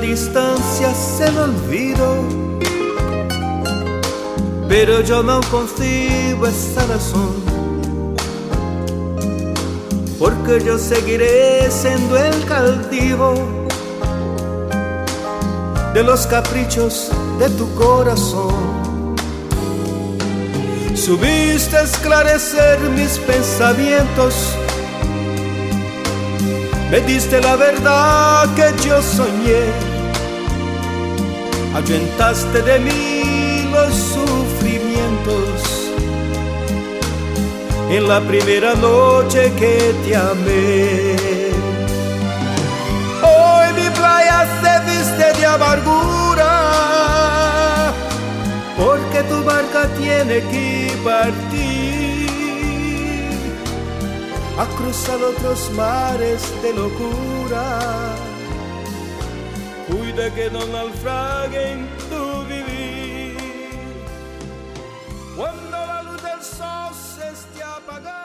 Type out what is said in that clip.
distancia se me olvidó, pero yo no concibo esa razón, porque yo seguiré siendo el cautivo de los caprichos de tu corazón. Subiste a esclarecer mis pensamientos, me diste la verdad que yo soñé, ahuyentaste de mí los sufrimientos en la primera noche que te amé. Hoy mi playa se viste de amargura, porque tu barca tiene que partir a cruzar otros mares de locura. Cuida que no naufraguen tu vivir, cuando la luz del sol se esté apagando.